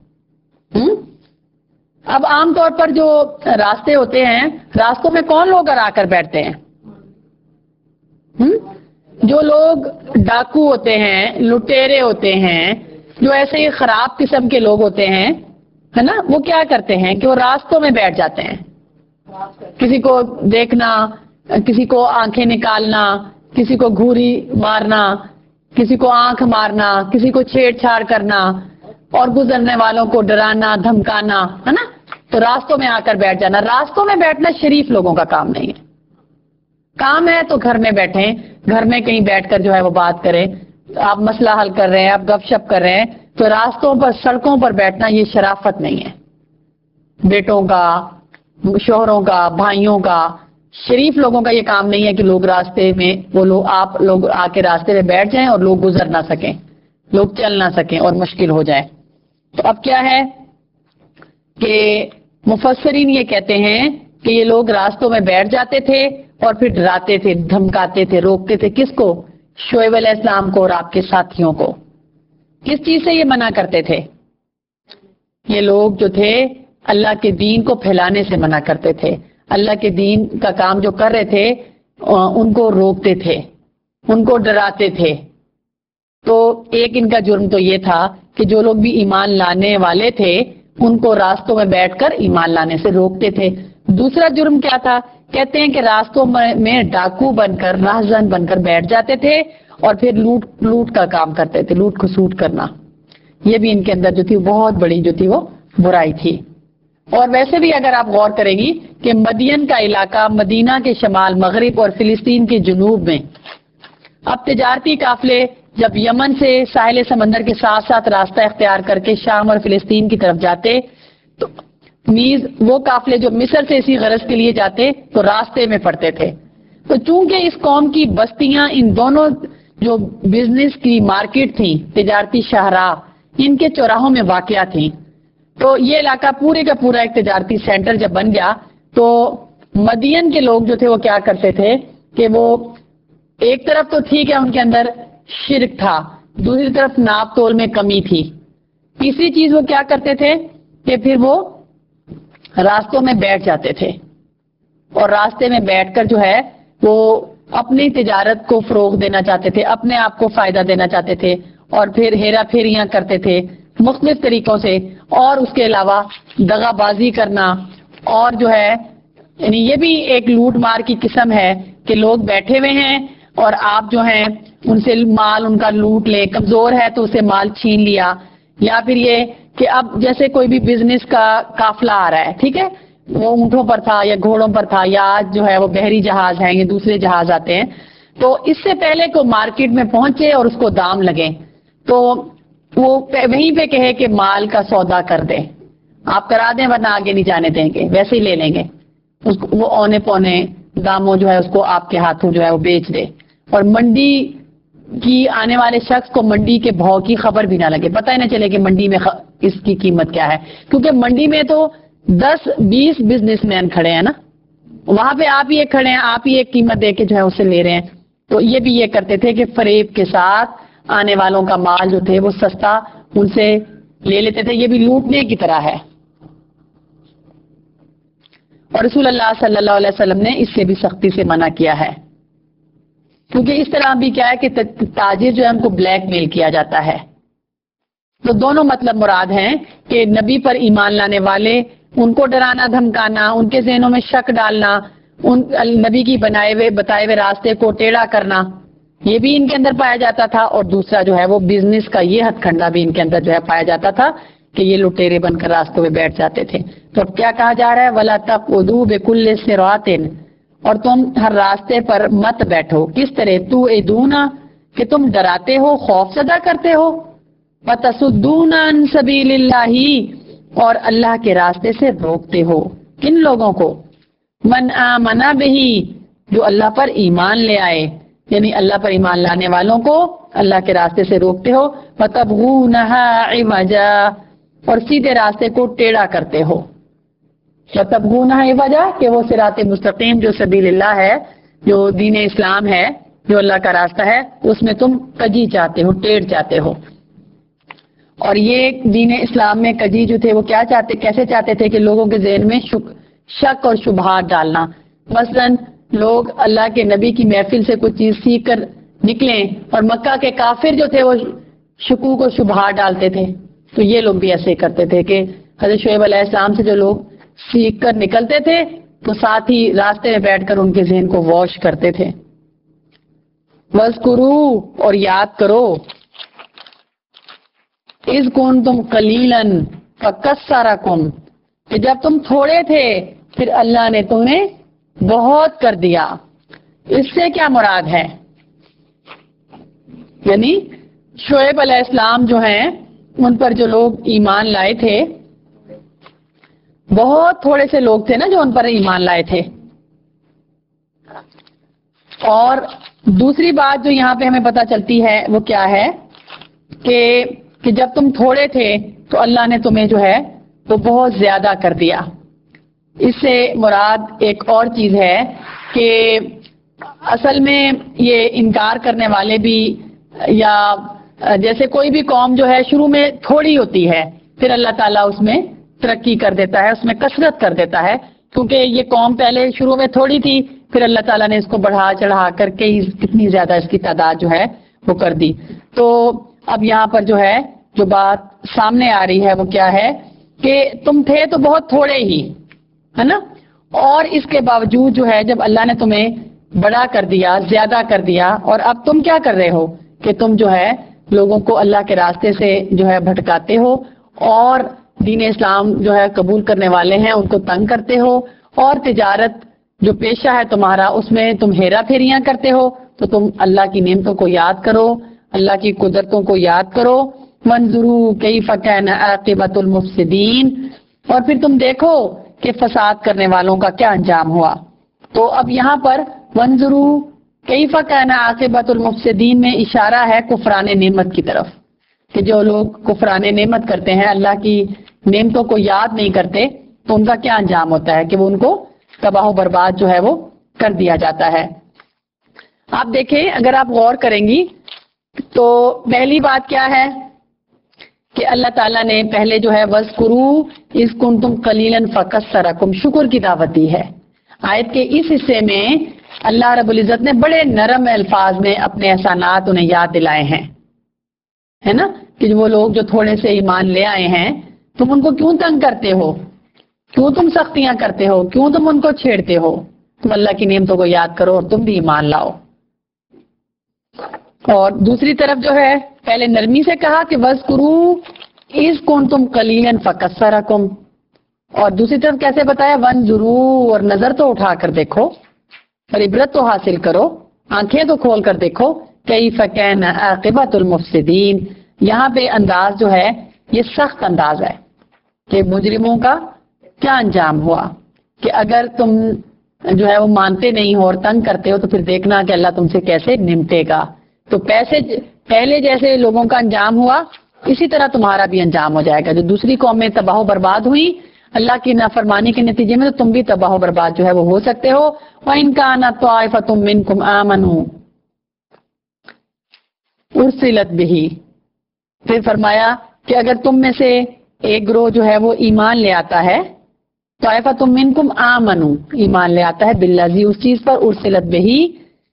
اب عام طور پر جو راستے ہوتے ہیں، راستوں میں کون لوگ آ کر بیٹھتے ہیں؟ جو لوگ ڈاکو ہوتے ہیں، لٹیرے ہوتے ہیں، جو ایسے ہی خراب قسم کے لوگ ہوتے ہیں، ہے نا، وہ کیا کرتے ہیں کہ وہ راستوں میں بیٹھ جاتے ہیں. کسی کو دیکھنا، کسی کو آنکھیں نکالنا، کسی کو گھوری مارنا، کسی کو آنکھ مارنا، کسی کو چھیڑ چھاڑ کرنا اور گزرنے والوں کو ڈرانا دھمکانا، ہے نا. تو راستوں میں آ کر بیٹھ جانا. راستوں میں بیٹھنا شریف لوگوں کا کام نہیں ہے. کام ہے تو گھر میں بیٹھیں، گھر میں کہیں بیٹھ کر جو ہے وہ بات کریں. آپ مسئلہ حل کر رہے ہیں، آپ گپ شپ کر رہے ہیں، تو راستوں پر سڑکوں پر بیٹھنا یہ شرافت نہیں ہے. بیٹوں کا، شوہروں کا، بھائیوں کا شریف لوگوں کا یہ کام نہیں ہے کہ لوگ راستے میں آپ لوگ آ کے راستے میں بیٹھ جائیں اور لوگ گزر نہ سکیں، لوگ چل نہ سکیں اور مشکل ہو جائے۔ تو اب کیا ہے کہ مفسرین یہ کہتے ہیں کہ یہ لوگ راستوں میں بیٹھ جاتے تھے اور پھر ڈراتے تھے، دھمکاتے تھے، روکتے تھے۔ کس کو؟ شعیب علیہ السلام کو اور آپ کے ساتھیوں کو۔ کس چیز سے یہ منع کرتے تھے؟ یہ لوگ جو تھے اللہ کے دین کو پھیلانے سے منع کرتے تھے، اللہ کے دین کا کام جو کر رہے تھے ان کو روکتے تھے، ان کو ڈراتے تھے۔ تو ایک ان کا جرم تو یہ تھا کہ جو لوگ بھی ایمان لانے والے تھے ان کو راستوں میں بیٹھ کر ایمان لانے سے روکتے تھے۔ دوسرا جرم کیا تھا؟ کہتے ہیں کہ راستوں میں ڈاکو بن کر، راہزن بن کر بیٹھ جاتے تھے اور پھر لوٹ کا کام کرتے تھے، لوٹ کھسوٹ کرنا۔ یہ بھی ان کے اندر جو تھی بہت بڑی جو تھی وہ برائی تھی۔ اور ویسے بھی اگر آپ غور کریں گی کہ مدین کا علاقہ مدینہ کے شمال مغرب اور فلسطین کے جنوب میں، اب تجارتی قافلے جب یمن سے ساحل سمندر کے ساتھ ساتھ راستہ اختیار کر کے شام اور فلسطین کی طرف جاتے تو نیز وہ قافلے جو مصر سے اسی غرض کے لیے جاتے تو راستے میں پڑتے تھے۔ تو چونکہ اس قوم کی بستیاں ان دونوں جو بزنس کی مارکیٹ تھیں، تجارتی شاہراہ، ان کے چوراہوں میں واقع تھیں، تو یہ علاقہ پورے کا پورا ایک تجارتی سینٹر جب بن گیا تو مدین کے لوگ جو تھے وہ کیا کرتے تھے کہ وہ ایک طرف تو ٹھیک ہے ان کے اندر شرک تھا، دوسری طرف ناپ تول میں کمی تھی، تیسری چیز وہ کیا کرتے تھے کہ پھر وہ راستوں میں بیٹھ جاتے تھے اور راستے میں بیٹھ کر جو ہے وہ اپنی تجارت کو فروغ دینا چاہتے تھے، اپنے آپ کو فائدہ دینا چاہتے تھے اور پھر ہیرا پھیریاں کرتے تھے مختلف طریقوں سے، اور اس کے علاوہ دغا بازی کرنا، اور جو ہے یعنی یہ بھی ایک لوٹ مار کی قسم ہے کہ لوگ بیٹھے ہوئے ہیں اور آپ جو ہیں ان سے مال ان کا لوٹ لے، کمزور ہے تو اسے مال چھین لیا، یا پھر یہ کہ اب جیسے کوئی بھی بزنس کا قافلہ آ رہا ہے، ٹھیک ہے، وہ اونٹوں پر تھا یا گھوڑوں پر تھا یا آج جو ہے وہ بحری جہاز ہیں یا دوسرے جہاز آتے ہیں، تو اس سے پہلے کو مارکیٹ میں پہنچے اور اس کو دام لگے تو وہ وہیں پہ کہے کہ مال کا سودا کر دیں، آپ کرا دیں ورنہ آگے نہیں جانے دیں گے، ویسے ہی لے لیں گے، اس کو وہ اونے پونے داموں جو ہے اس کو آپ کے ہاتھوں جو ہے وہ بیچ دے، اور منڈی کی آنے والے شخص کو منڈی کے بھاؤ کی خبر بھی نہ لگے، پتہ ہی نہ چلے کہ منڈی میں اس کی قیمت کیا ہے، کیونکہ منڈی میں تو 10-20 بزنس مین کھڑے ہیں نا، وہاں پہ آپ ہی ایک کھڑے ہیں، آپ ہی ایک قیمت دے کے جو ہے اسے لے رہے ہیں۔ تو یہ بھی یہ کرتے تھے کہ فریب کے ساتھ آنے والوں کا مال جو تھے وہ سستا ان سے لے لیتے تھے، یہ بھی لوٹنے کی طرح ہے، اور رسول اللہ صلی اللہ علیہ وسلم نے اس سے بھی سختی سے منع کیا ہے، کیونکہ اس طرح بھی کیا ہے کہ تاجر جو ہے ان کو بلیک میل کیا جاتا ہے۔ تو دونوں مطلب مراد ہیں کہ نبی پر ایمان لانے والے ان کو ڈرانا دھمکانا، ان کے ذہنوں میں شک ڈالنا، ان نبی کی بتائے ہوئے راستے کو ٹیڑھا کرنا، یہ بھی ان کے اندر پایا جاتا تھا، اور دوسرا جو ہے وہ بزنس کا یہ ہتھ کنڈا بھی ان کے اندر جو ہے پایا جاتا تھا کہ یہ لٹیرے بن کر راستوں میں بیٹھ جاتے تھے۔ تو اب کیا کہا جا رہا ہے؟ وَلَا تَقْعُدُوا بِكُلِّ صِرَاطٍ، اور تم ہر راستے پر مت بیٹھو، کس طرح تُوعِدُونَ کہ تم ڈراتے ہو، خوف زدہ کرتے ہو، وَتَصُدُّونَ عَن سَبِيلِ اللَّهِ اور اللہ کے راستے سے روکتے ہو، کن لوگوں کو؟ من آمن بہ جو اللہ پر ایمان لے آئے، یعنی اللہ پر ایمان لانے والوں کو اللہ کے راستے سے روکتے ہو، وَتَبْغُونَهَا عِوَجًا اور سیدھے راستے کو ٹیڑھا کرتے ہو، وَتَبْغُونَهَا عِوَجًا کہ وہ صراط مستقیم جو سبیل اللہ ہے، جو دین اسلام ہے، جو اللہ کا راستہ ہے، اس میں تم کجی چاہتے ہو، ٹیڑھ چاہتے ہو۔ اور یہ دین اسلام میں کجی جو تھے وہ کیا چاہتے، کیسے چاہتے تھے کہ لوگوں کے ذہن میں شک اور شبہات ڈالنا، مثلاً لوگ اللہ کے نبی کی محفل سے کوئی چیز سیکھ کر نکلیں اور مکہ کے کافر جو تھے وہ شکوک و شبہات ڈالتے تھے، تو یہ لوگ بھی ایسے کرتے تھے کہ حضرت شعیب علیہ السلام سے جو لوگ سیکھ کر نکلتے تھے تو ساتھ ہی راستے میں بیٹھ کر ان کے ذہن کو واش کرتے تھے۔ وَاذْكُرُوا اور یاد کرو، اِذْ كُنْتُمْ قَلِيلًا فَكَثَّرَكُمْ کہ جب تم تھوڑے تھے پھر اللہ نے تمہیں بہت کر دیا۔ اس سے کیا مراد ہے؟ یعنی شعیب علیہ السلام جو ہیں ان پر جو لوگ ایمان لائے تھے، بہت تھوڑے سے لوگ تھے نا جو ان پر ایمان لائے تھے، اور دوسری بات جو یہاں پہ ہمیں پتہ چلتی ہے وہ کیا ہے کہ جب تم تھوڑے تھے تو اللہ نے تمہیں جو ہے وہ بہت زیادہ کر دیا. اس سے مراد ایک اور چیز ہے کہ اصل میں یہ انکار کرنے والے بھی، یا جیسے کوئی بھی قوم جو ہے شروع میں تھوڑی ہوتی ہے، پھر اللہ تعالیٰ اس میں ترقی کر دیتا ہے، اس میں کثرت کر دیتا ہے، کیونکہ یہ قوم پہلے شروع میں تھوڑی تھی، پھر اللہ تعالیٰ نے اس کو بڑھا چڑھا کر کے کتنی زیادہ اس کی تعداد جو ہے وہ کر دی. تو اب یہاں پر جو ہے جو بات سامنے آ رہی ہے وہ کیا ہے کہ تم تھے تو بہت تھوڑے ہی، ہے نا، اور اس کے باوجود جو ہے جب اللہ نے تمہیں بڑا کر دیا، زیادہ کر دیا، اور اب تم کیا کر رہے ہو کہ تم جو ہے لوگوں کو اللہ کے راستے سے جو ہے بھٹکاتے ہو، اور دین اسلام جو ہے قبول کرنے والے ہیں ان کو تنگ کرتے ہو، اور تجارت جو پیشہ ہے تمہارا اس میں تم ہیرا پھیریاں کرتے ہو. تو تم اللہ کی نعمتوں کو یاد کرو، اللہ کی قدرتوں کو یاد کرو. منظروا کیف کان عاقبۃ المفسدین، اور پھر تم دیکھو کہ فساد کرنے والوں کا کیا انجام ہوا. تو اب یہاں پر منظروا کیف کان عاقبۃ المفسدین میں اشارہ ہے کفران نعمت کی طرف، کہ جو لوگ کفران نعمت کرتے ہیں، اللہ کی نعمتوں کو یاد نہیں کرتے، تو ان کا کیا انجام ہوتا ہے کہ وہ ان کو تباہ و برباد جو ہے وہ کر دیا جاتا ہے. آپ دیکھیں اگر آپ غور کریں گی تو پہلی بات کیا ہے کہ اللہ تعالیٰ نے پہلے جو ہے وَاذْكُرُوا إِذْ كُنْتُمْ قَلِيلًا فَكَثَّرَكُمْ شکر کی دعوت دی ہے. آیت کے اس حصے میں اللہ رب العزت نے بڑے نرم الفاظ میں اپنے احسانات انہیں یاد دلائے ہیں، ہے نا، کہ وہ لوگ جو تھوڑے سے ایمان لے آئے ہیں تم ان کو کیوں تنگ کرتے ہو، کیوں تم سختیاں کرتے ہو، کیوں تم ان کو چھیڑتے ہو، تم اللہ کی نعمتوں کو یاد کرو اور تم بھی ایمان لاؤ. اور دوسری طرف جو ہے پہلے نرمی سے کہا کہ وَاذْكُرُوا إِذْ كُنْتُمْ قَلِيلًا فَكَثَّرَكُمْ، اور دوسری طرف کیسے بتایا وَانظُرُوا، اور نظر تو اٹھا کر دیکھو اور عبرت تو حاصل کرو، آنکھیں تو کھول کر دیکھو کیف کان عاقبۃ المفسدین. یہاں پہ انداز جو ہے یہ سخت انداز ہے کہ مجرموں کا کیا انجام ہوا، کہ اگر تم جو ہے وہ مانتے نہیں ہو اور تنگ کرتے ہو تو پھر دیکھنا کہ اللہ تم سے کیسے نمٹے گا. تو پہلے جیسے لوگوں کا انجام ہوا اسی طرح تمہارا بھی انجام ہو جائے گا. جو دوسری قومیں تباہ و برباد ہوئی اللہ کی نافرمانی کے نتیجے میں، تو تم بھی تباہ و برباد جو ہے وہ ہو سکتے ہو. وَإِنْ كَانَتْ طَائِفَةٌ مِّنْكُمْ آمَنُوا أُرْسِلَتْ بِهِ، پھر فرمایا کہ اگر تم میں سے ایک گروہ جو ہے وہ ایمان لے آتا ہے، طَائِفَةٌ مِّنْكُمْ آمَنُوا ایمان لے آتا ہے بالذی اس چیز پر، أُرْسِلَتْ بِهِ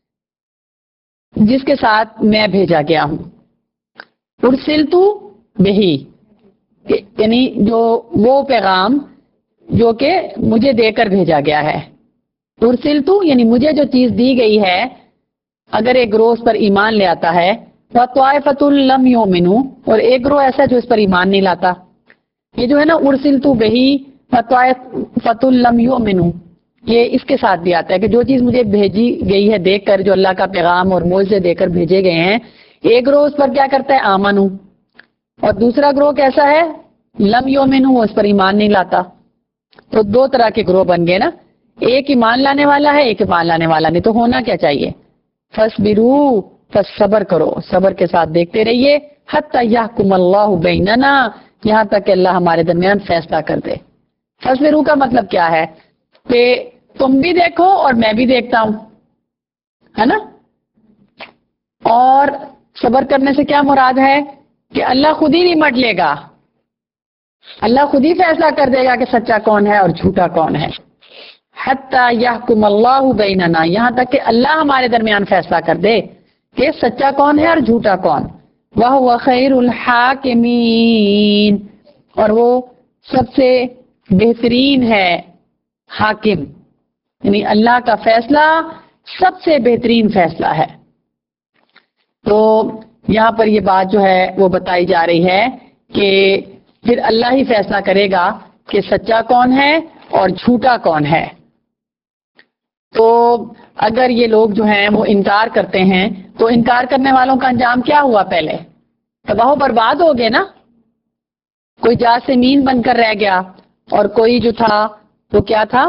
جس کے ساتھ میں بھیجا گیا ہوں. أُرْسِلْتُ بِهِ یعنی جو وہ پیغام جو کہ مجھے دے کر بھیجا گیا ہے. أُرْسِلْتُ یعنی مجھے جو چیز دی گئی ہے، اگر ایک گروہ اس پر ایمان لے آتا ہے، وَطَائِفَةٌ لَمْ يُؤْمِنُوا اور ایک گروہ ایسا جو اس پر ایمان نہیں لاتا. یہ جو ہے نا أُرْسِلْتُ بِهِ وَطَائِفَةٌ لَمْ يُؤْمِنُوا، یہ اس کے ساتھ بھی آتا ہے کہ جو چیز مجھے بھیجی گئی ہے دے کر، جو اللہ کا پیغام اور معجزے دے کر بھیجے گئے ہیں، ایک گروہ اس پر کیا کرتا ہے آمنو، اور دوسرا گروہ کیسا ہے لم یؤمنوا، اس پر ایمان نہیں لاتا. تو دو طرح کے گروہ بن گئے نا، ایک ایمان لانے والا ہے، ایک ایمان لانے والا نہیں. تو ہونا کیا چاہیے فَاصْبِرُوا، پس صبر کرو، صبر کے ساتھ دیکھتے رہیے، حَتَّى يَحْكُمَ اللَّهُ بَيْنَنَا، یہاں تک کہ اللہ ہمارے درمیان فیصلہ کر دے. فَاصْبِرُوا کا مطلب کیا ہے کہ تم بھی دیکھو اور میں بھی دیکھتا ہوں، ہے نا. اور صبر کرنے سے کیا مراد ہے کہ اللہ خود ہی نمٹ لے گا، اللہ خود ہی فیصلہ کر دے گا کہ سچا کون ہے اور جھوٹا کون ہے. حَتَّى يَحْكُمَ اللَّهُ بَيْنَنَا، یہاں تک کہ اللہ ہمارے درمیان فیصلہ کر دے کہ سچا کون ہے اور جھوٹا کون. وَهُوَ خَيْرُ الْحَاكِمِينَ، اور وہ سب سے بہترین ہے حاکم، یعنی اللہ کا فیصلہ سب سے بہترین فیصلہ ہے. تو یہاں پر یہ بات جو ہے وہ بتائی جا رہی ہے کہ پھر اللہ ہی فیصلہ کرے گا کہ سچا کون ہے اور جھوٹا کون ہے. تو اگر یہ لوگ جو ہیں وہ انکار کرتے ہیں تو انکار کرنے والوں کا انجام کیا ہوا، پہلے تباہ و برباد ہو گئے نا. کوئی جاسمین بن کر رہ گیا، اور کوئی جو تھا وہ کیا تھا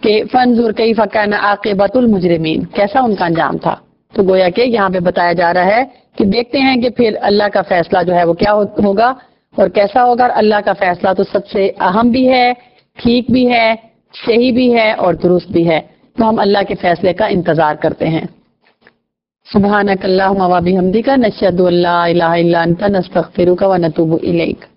کہ فنظر کیف کان عاقبۃ المجرمین، کیسا ان کا انجام تھا. تو گویا کہ یہاں پہ بتایا جا رہا ہے کہ دیکھتے ہیں کہ پھر اللہ کا فیصلہ جو ہے وہ کیا ہوگا اور کیسا ہوگا. اللہ کا فیصلہ تو سب سے اہم بھی ہے، ٹھیک بھی ہے، صحیح بھی ہے اور درست بھی ہے. تو ہم اللہ کے فیصلے کا انتظار کرتے ہیں. سبحانک اللہم و بحمدک نشہد ان لا الہ الا انت نستغفرک و نتوب الیک.